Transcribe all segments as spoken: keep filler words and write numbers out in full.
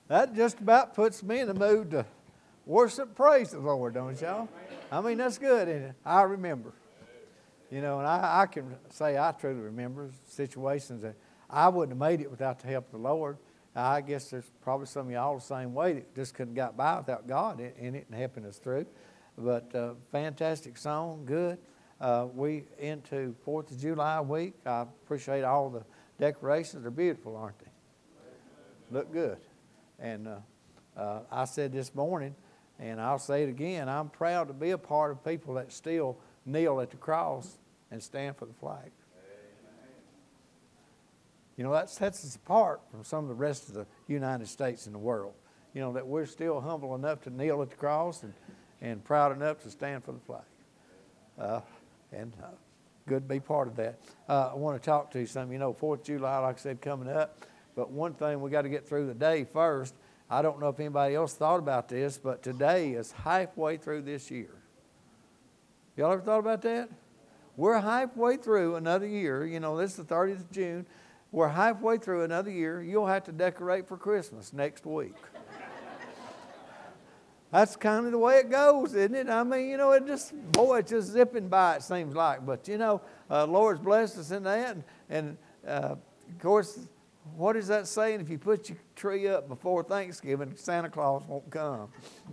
That just about puts me in the mood to worship, praise the Lord, don't y'all? I mean, that's good, isn't it? I remember. You know, and I, I can say I truly remember situations that I wouldn't have made it without the help of the Lord. I guess there's probably some of y'all the same way that just couldn't got by without God in, in it and helping us through. But uh, fantastic song, good. Uh, we into fourth of July week. I appreciate all the decorations. They're beautiful, aren't they? Look good. And uh, uh, I said this morning, and I'll say it again, I'm proud to be a part of people that still kneel at the cross and stand for the flag. You know, that sets us apart from some of the rest of the United States and the world. You know, that we're still humble enough to kneel at the cross and, and proud enough to stand for the flag. Uh, and uh, good to be part of that. Uh, I want to talk to you something. You know, fourth of July, like I said, coming up. But one thing we got to get through the day first. I don't know if anybody else thought about this, but today is halfway through this year. Y'all ever thought about that? We're halfway through another year. You know, this is the thirtieth of June. We're halfway through another year. You'll have to decorate for Christmas next week. That's kind of the way it goes, isn't it? I mean, you know, it just, boy, it's just zipping by, it seems like. But, you know, uh, Lord's blessed us in that. And, and uh, of course, what is that saying? If you put your tree up before Thanksgiving, Santa Claus won't come.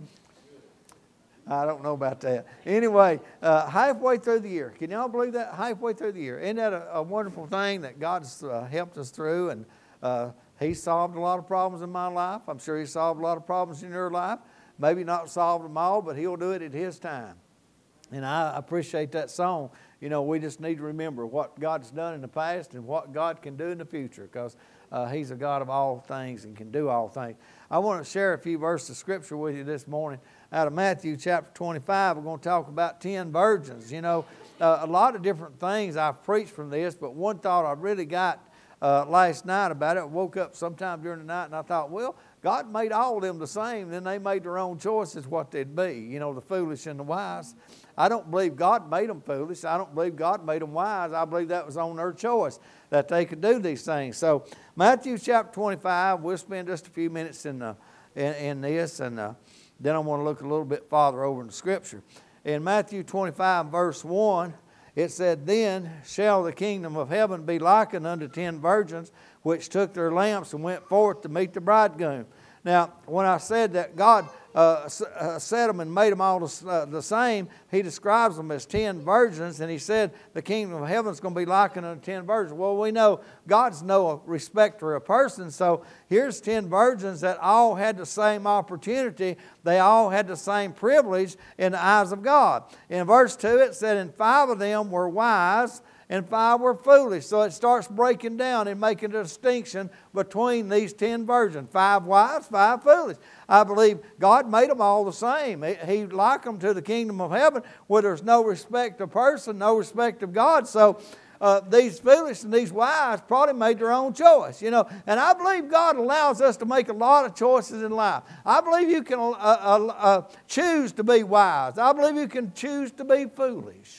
I don't know about that. Anyway, uh, halfway through the year. Can y'all believe that? Halfway through the year. Isn't that a, a wonderful thing that God's uh, helped us through? And uh, He solved a lot of problems in my life. I'm sure He solved a lot of problems in your life. Maybe not solved them all, but He'll do it at His time. And I appreciate that song. You know, we just need to remember what God's done in the past and what God can do in the future, because uh, He's a God of all things and can do all things. I want to share a few verses of Scripture with you this morning. Out of Matthew chapter twenty-five, we're going to talk about ten virgins. You know, uh, a lot of different things I've preached from this, but one thought I really got uh, last night about it. I woke up sometime during the night and I thought, well, God made all of them the same. Then they made their own choices what they'd be. You know, the foolish and the wise. I don't believe God made them foolish. I don't believe God made them wise. I believe that was on their choice that they could do these things. So Matthew chapter twenty-five, we'll spend just a few minutes in, the, in, in this, and uh, then I want to look a little bit farther over in the Scripture. In Matthew twenty-five, verse one, it said, "Then shall the kingdom of heaven be likened unto ten virgins, which took their lamps and went forth to meet the bridegroom." Now, when I said that God uh, uh, set them and made them all the, uh, the same, He describes them as ten virgins, and He said the kingdom of heaven is going to be likened unto ten virgins. Well, we know God's no respecter of persons, so here's ten virgins that all had the same opportunity. They all had the same privilege in the eyes of God. In verse two, it said, "And five of them were wise, and five were foolish." So it starts breaking down and making a distinction between these ten virgins. Five wise, five foolish. I believe God made them all the same. He, he likened them to the kingdom of heaven where there's no respect of person, no respect of God. So uh, these foolish and these wise probably made their own choice, you know. And I believe God allows us to make a lot of choices in life. I believe you can uh, uh, uh, choose to be wise. I believe you can choose to be foolish.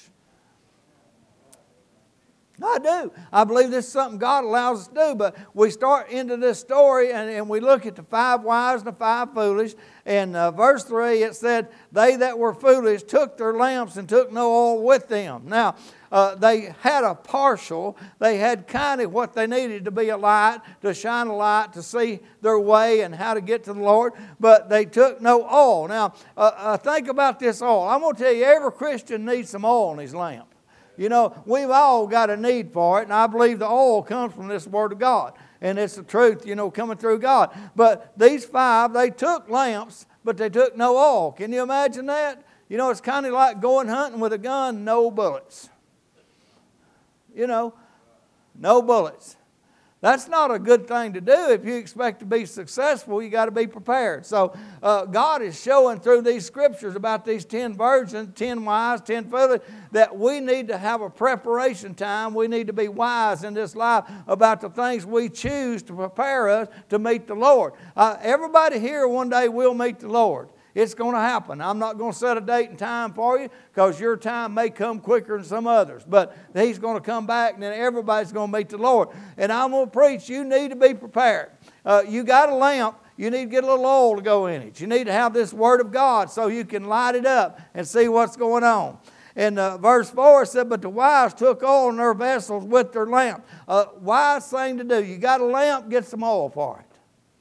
I do. I believe this is something God allows us to do. But we start into this story and, and we look at the five wise and the five foolish. And uh, verse three, it said, "They that were foolish took their lamps and took no oil with them." Now, uh, they had a partial. They had kind of what they needed to be a light, to shine a light, to see their way and how to get to the Lord. But they took no oil. Now, uh, uh, think about this oil. I'm going to tell you, every Christian needs some oil in his lamp. You know, we've all got a need for it, and I believe the oil comes from this Word of God. And it's the truth, you know, coming through God. But these five, they took lamps, but they took no oil. Can you imagine that? You know, it's kind of like going hunting with a gun, no bullets. You know, no bullets. That's not a good thing to do. If you expect to be successful, you got to be prepared. So uh, God is showing through these scriptures about these ten virgins, ten wise, ten foolish, that we need to have a preparation time. We need to be wise in this life about the things we choose to prepare us to meet the Lord. Uh, everybody here one day will meet the Lord. It's going to happen. I'm not going to set a date and time for you because your time may come quicker than some others. But He's going to come back and then everybody's going to meet the Lord. And I'm going to preach, you need to be prepared. Uh, you got a lamp. you need to get a little oil to go in it. You need to have this Word of God so you can light it up and see what's going on. And uh, verse four said, but the wives took oil in their vessels with their lamp. Uh, wise thing to do. You got a lamp, get some oil for it.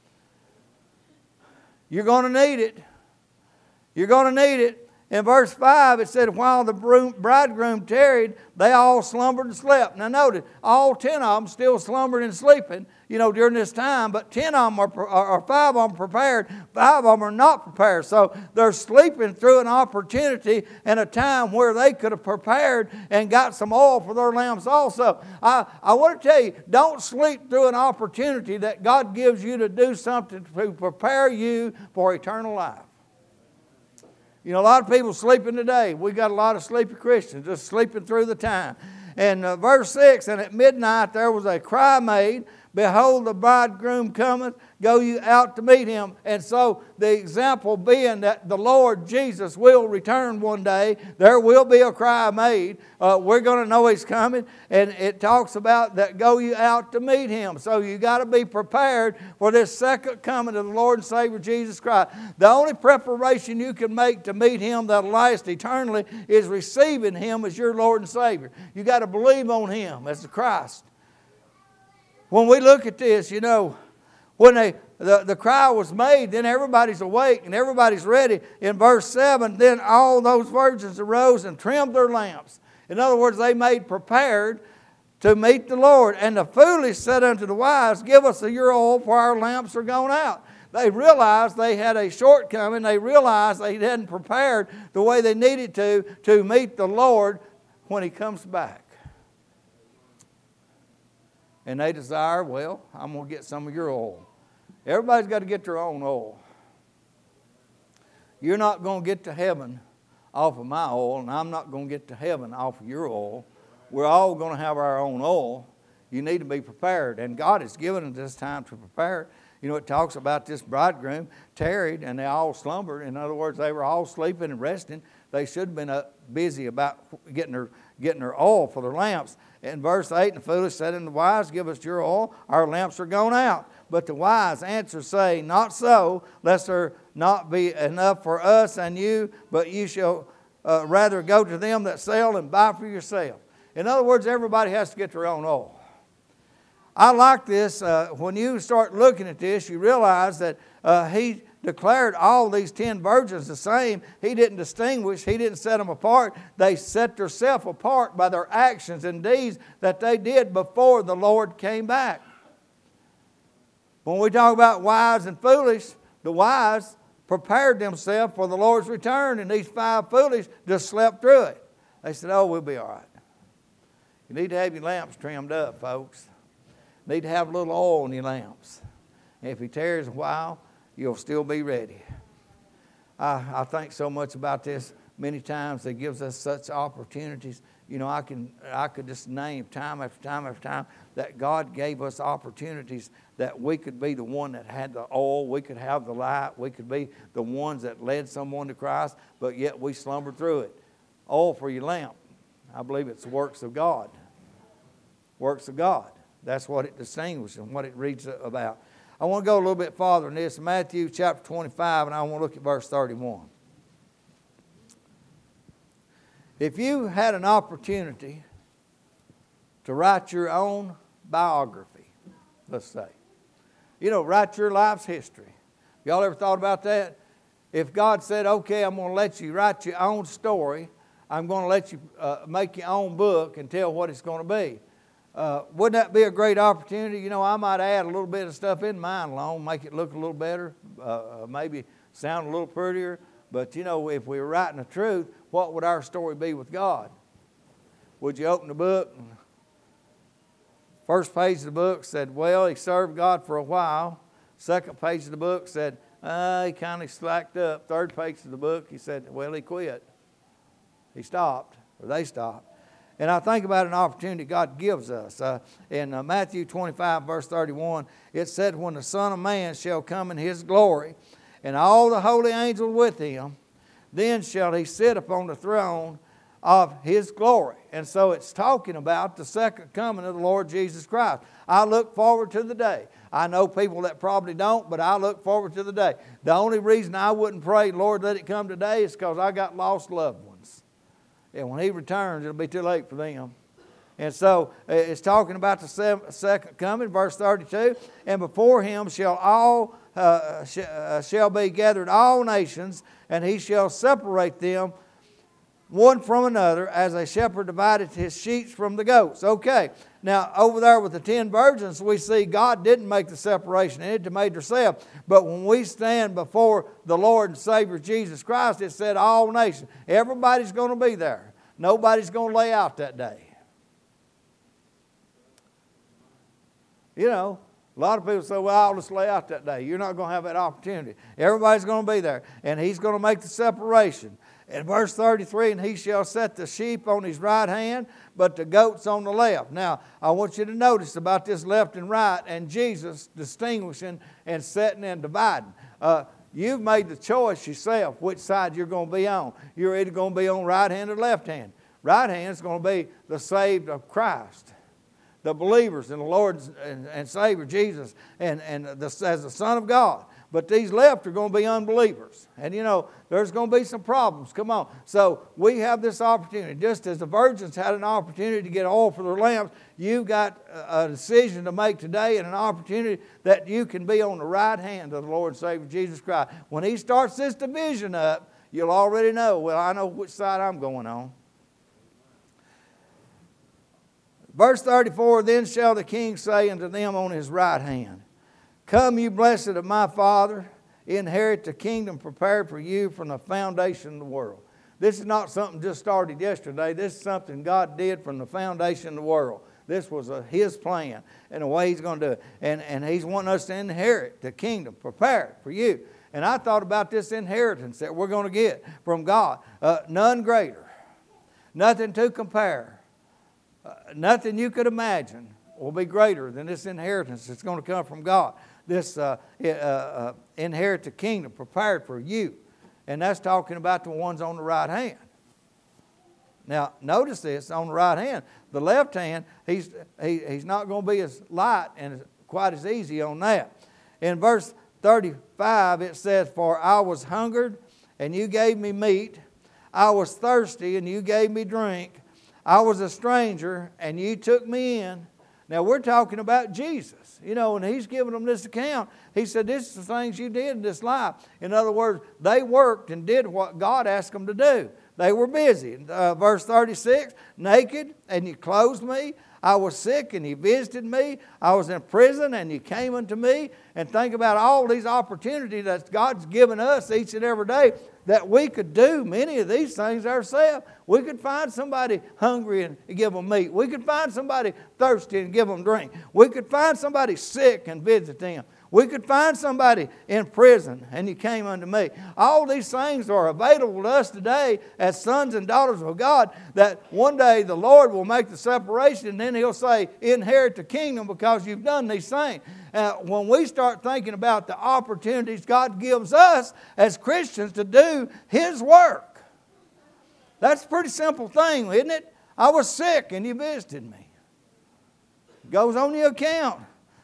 You're going to need it. You're going to need it. In verse five, it said, while the bridegroom tarried, they all slumbered and slept. Now notice, all ten of them still slumbered and sleeping, you know, during this time, but ten of them are, or five of them prepared, five of them are not prepared. So they're sleeping through an opportunity and a time where they could have prepared and got some oil for their lamps also. I, I want to tell you, don't sleep through an opportunity that God gives you to do something to prepare you for eternal life. You know, a lot of people sleeping today. We got a lot of sleepy Christians just sleeping through the time. And uh, verse six, and at midnight there was a cry made, behold, the bridegroom cometh, go you out to meet him. And so the example being that the Lord Jesus will return one day. There will be a cry made. Uh, we're going to know He's coming. And it talks about that go you out to meet Him. So you got to be prepared for this second coming of the Lord and Savior Jesus Christ. The only preparation you can make to meet Him that'll last eternally is receiving Him as your Lord and Savior. You got to believe on Him as the Christ. When we look at this, you know, when they, the, the cry was made, then everybody's awake and everybody's ready. In verse seven, then all those virgins arose and trimmed their lamps. In other words, they made prepared to meet the Lord. And the foolish said unto the wise, give us of your oil, for our lamps are gone out. They realized they had a shortcoming. They realized they hadn't prepared the way they needed to to meet the Lord when He comes back. And they desire, well, I'm going to get some of your oil. Everybody's got to get their own oil. You're not going to get to heaven off of my oil, and I'm not going to get to heaven off of your oil. We're all going to have our own oil. You need to be prepared. And God has given us this time to prepare. You know, it talks about this bridegroom tarried, and they all slumbered. In other words, they were all sleeping and resting. They should have been up busy about getting their, getting their oil for their lamps. In verse eight, the foolish said unto the wise, give us your oil, our lamps are gone out. But the wise answer, saying, not so, lest there not be enough for us and you, but you shall uh, rather go to them that sell and buy for yourself. In other words, everybody has to get their own oil. I like this. Uh, when you start looking at this, you realize that uh, he declared all these ten virgins the same. He didn't distinguish. He didn't set them apart. They set themselves apart by their actions and deeds that they did before the Lord came back. When we talk about wise and foolish, the wise prepared themselves for the Lord's return, and these five foolish just slept through it. They said, oh, we'll be all right. You need to have your lamps trimmed up, folks. You need to have a little oil in your lamps. And if He tarries a while, you'll still be ready. I, I think so much about this. Many times it gives us such opportunities. You know, I can I could just name time after time after time that God gave us opportunities that we could be the one that had the oil, we could have the light, we could be the ones that led someone to Christ, but yet we slumbered through it. Oil for your lamp. I believe it's the works of God. Works of God. That's what it distinguishes and what it reads about. I want to go a little bit farther in this. Matthew chapter twenty-five, and I want to look at verse thirty-one. If you had an opportunity to write your own biography, let's say, you know, write your life's history. Y'all ever thought about that? If God said, okay, I'm going to let you write your own story, I'm going to let you uh, make your own book and tell what it's going to be. Uh, wouldn't that be a great opportunity? You know, I might add a little bit of stuff in mine alone, make it look a little better, uh, maybe sound a little prettier. But, you know, if we were writing the truth, what would our story be with God? Would you open the book? First page of the book said, well, he served God for a while. Second page of the book said, uh, he kind of slacked up. Third page of the book, he said, well, he quit. He stopped, or they stopped. And I think about an opportunity God gives us. Uh, in uh, Matthew twenty-five, verse thirty-one, it said, when the Son of Man shall come in His glory, and all the holy angels with Him, then shall He sit upon the throne of His glory. And so it's talking about the second coming of the Lord Jesus Christ. I look forward to the day. I know people that probably don't, but I look forward to the day. The only reason I wouldn't pray, Lord, let it come today, is because I got lost loved ones. And when He returns, it'll be too late for them. And so it's talking about the second coming, verse thirty-two. And before Him shall all uh, sh- uh, shall be gathered all nations, and He shall separate them one from another, as a shepherd divided his sheep from the goats. Okay, now over there with the ten virgins, we see God didn't make the separation. It made herself. But when we stand before the Lord and Savior Jesus Christ, it said all nations. Everybody's going to be there. Nobody's going to lay out that day. You know, a lot of people say, well, I'll just lay out that day. You're not going to have that opportunity. Everybody's going to be there. And He's going to make the separation. In verse thirty-three, and He shall set the sheep on His right hand, but the goats on the left. Now, I want you to notice about this left and right, and Jesus distinguishing and setting and dividing. Uh, you've made the choice yourself which side you're going to be on. You're either going to be on right hand or left hand. Right hand is going to be the saved of Christ, the believers in the Lord and, and Savior Jesus, and, and the, as the Son of God. But these left are going to be unbelievers. And you know, there's going to be some problems. Come on. So we have this opportunity. Just as the virgins had an opportunity to get oil for their lamps, you've got a decision to make today, and an opportunity that you can be on the right hand of the Lord and Savior Jesus Christ. When He starts this division up, you'll already know, well, I know which side I'm going on. Verse thirty-four, then shall the King say unto them on His right hand, Come, you blessed of my Father, inherit the kingdom prepared for you from the foundation of the world. This is not something just started yesterday. This is something God did from the foundation of the world. This was a, His plan and the way He's going to do it. And, and He's wanting us to inherit the kingdom prepared for you. And I thought about this inheritance that we're going to get from God. Uh, none greater. Nothing to compare. Uh, nothing you could imagine will be greater than this inheritance that's going to come from God. This uh, uh, uh, inherit the kingdom prepared for you. And that's talking about the ones on the right hand. Now, notice this, on the right hand. The left hand, he's, he, he's not going to be as light and quite as easy on that. In verse thirty-five, it says, For I was hungered, and you gave me meat. I was thirsty, and you gave me drink. I was a stranger, and you took me in. Now, we're talking about Jesus. You know, when He's giving them this account, He said, this is the things you did in this life. In other words, they worked and did what God asked them to do. They were busy. Uh, verse thirty-six, naked, and you clothed me. I was sick, and you visited me. I was in prison, and you came unto me. And think about all these opportunities that God's given us each and every day, that we could do many of these things ourselves. We could find somebody hungry and give them meat. We could find somebody thirsty and give them drink. We could find somebody sick and visit them. We could find somebody in prison, and you came unto me. All these things are available to us today as sons and daughters of God, that one day the Lord will make the separation, and then He'll say, inherit the kingdom because you've done these things. Uh, when we start thinking about the opportunities God gives us as Christians to do His work, that's a pretty simple thing, isn't it? I was sick, and you visited me. It goes on the account.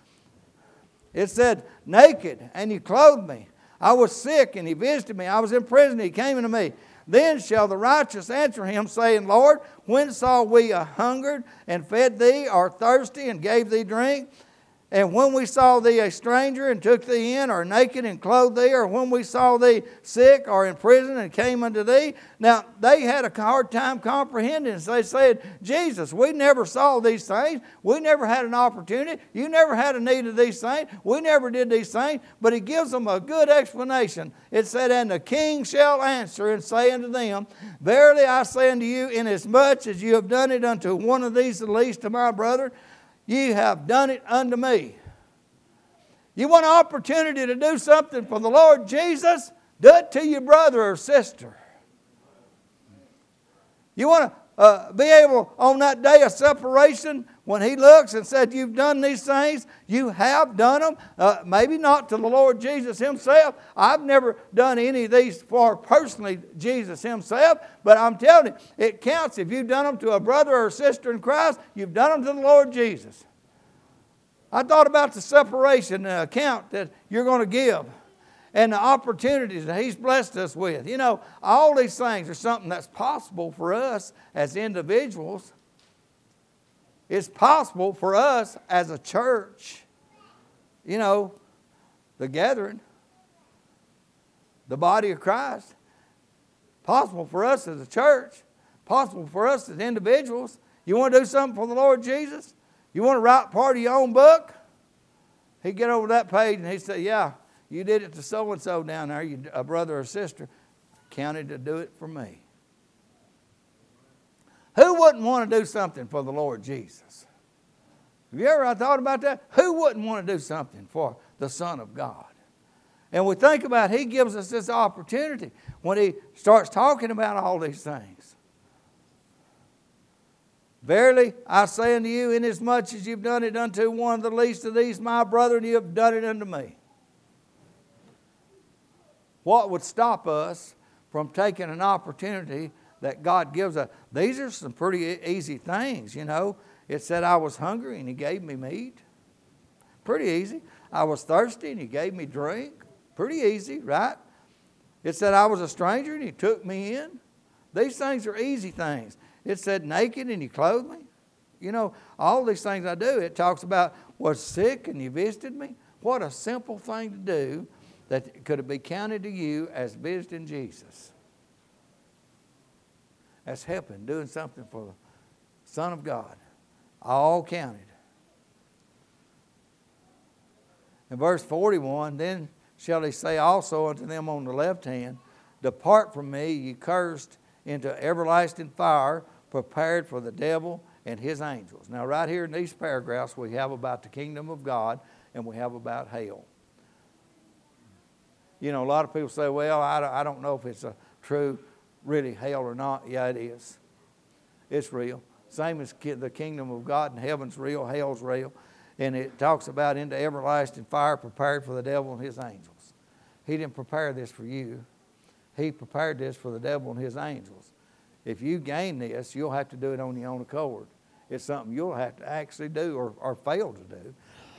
It said, naked, and you clothed me. I was sick, and He visited me. I was in prison, He came unto me. Then shall the righteous answer Him, saying, Lord, when saw we a hungered, and fed Thee, or thirsty, and gave Thee drink? And when we saw Thee a stranger, and took Thee in, or naked, and clothed Thee, or when we saw Thee sick, or in prison, and came unto Thee? Now, they had a hard time comprehending. They said, Jesus, we never saw these things. We never had an opportunity. You never had a need of these things. We never did these things. But He gives them a good explanation. It said, And the King shall answer and say unto them, Verily I say unto you, inasmuch as you have done it unto one of these the least of my brethren, ye have done it unto me. You want an opportunity to do something for the Lord Jesus? Do it to your brother or sister. You want to uh, be able on that day of separation, when He looks and said, you've done these things, you have done them, uh, maybe not to the Lord Jesus Himself. I've never done any of these for personally Jesus Himself, but I'm telling you, it counts. If you've done them to a brother or a sister in Christ, you've done them to the Lord Jesus. I thought about the separation account that you're going to give and the opportunities that He's blessed us with. You know, all these things are something that's possible for us as individuals. It's possible for us as a church. You know, the gathering, the body of Christ. Possible for us as a church. Possible for us as individuals. You want to do something for the Lord Jesus? You want to write part of your own book? He'd get over that page and he'd say, yeah, you did it to so-and-so down there, you, a brother or sister, counted to do it for me. Who wouldn't want to do something for the Lord Jesus? Have you ever thought about that? Who wouldn't want to do something for the Son of God? And we think about He gives us this opportunity when He starts talking about all these things. Verily, I say unto you, inasmuch as you've done it unto one of the least of these, my brethren, you have done it unto me. What would stop us from taking an opportunity that God gives us? These are some pretty easy things, you know. It said I was hungry and He gave me meat. Pretty easy. I was thirsty and He gave me drink. Pretty easy, right? It said I was a stranger and He took me in. These things are easy things. It said naked and He clothed me. You know, all these things I do, it talks about was sick and You visited me. What a simple thing to do that could be counted to you as visiting Jesus. That's helping, doing something for the Son of God. All counted. In verse forty-one, then shall He say also unto them on the left hand, depart from me, ye cursed, into everlasting fire, prepared for the devil and his angels. Now right here in these paragraphs we have about the kingdom of God and we have about hell. You know, a lot of people say, well, I don't know if it's a true, really hell or not. Yeah, it is. It's real. Same as the kingdom of God and heaven's real, hell's real. And it talks about into everlasting fire prepared for the devil and his angels. He didn't prepare this for you. He prepared this for the devil and his angels. If you gain this, you'll have to do it on your own accord. It's something you'll have to actually do or, or fail to do.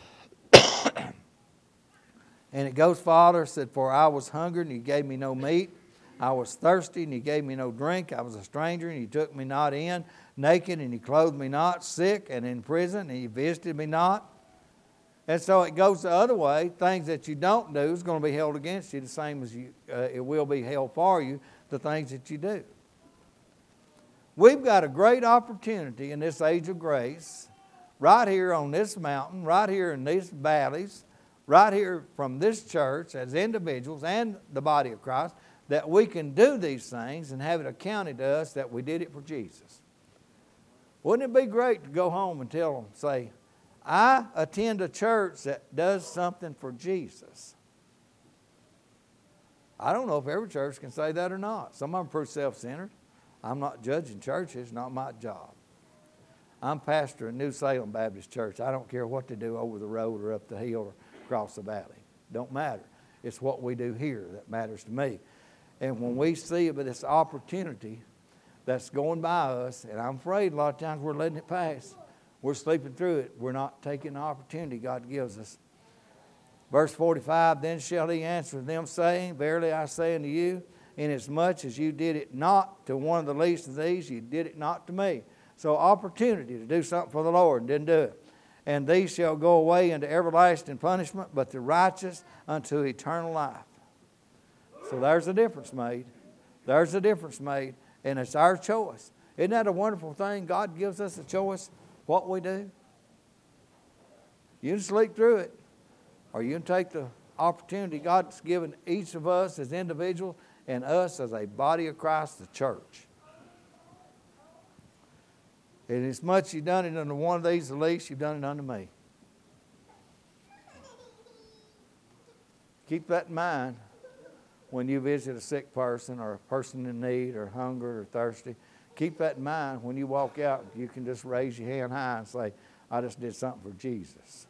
And it goes farther, said, for I was hungry and You gave me no meat. I was thirsty and You gave me no drink. I was a stranger and You took me not in. Naked and You clothed me not. Sick and in prison and You visited me not. And so it goes the other way. Things that you don't do is going to be held against you the same as you, uh, it will be held for you, the things that you do. We've got a great opportunity in this age of grace, right here on this mountain, right here in these valleys, right here from this church as individuals and the body of Christ, that we can do these things and have it accounted to us that we did it for Jesus. Wouldn't it be great to go home and tell them, say, I attend a church that does something for Jesus. I don't know if every church can say that or not. Some of them are pretty self-centered. I'm not judging churches, not my job. I'm pastor at New Salem Baptist Church. I don't care what they do over the road or up the hill or across the valley. Don't matter. It's what we do here that matters to me. And when we see this opportunity that's going by us, and I'm afraid a lot of times we're letting it pass. We're sleeping through it. We're not taking the opportunity God gives us. Verse forty-five, then shall He answer them, saying, verily I say unto you, inasmuch as you did it not to one of the least of these, you did it not to me. So opportunity to do something for the Lord and didn't do it. And these shall go away into everlasting punishment, but the righteous unto eternal life. So there's a difference made. There's a difference made. And it's our choice. Isn't that a wonderful thing? God gives us a choice what we do. You can sleep through it, or you can take the opportunity God's given each of us as individuals and us as a body of Christ, the church. And as much you've done it unto one of these, the least, you've done it unto me. Keep that in mind when you visit a sick person or a person in need or hungry or thirsty. Keep that in mind when you walk out. You can just raise your hand high and say, I just did something for Jesus.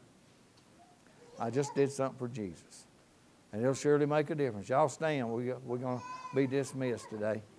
I just did something for Jesus. And it'll surely make a difference. Y'all stand. We, we're going to be dismissed today.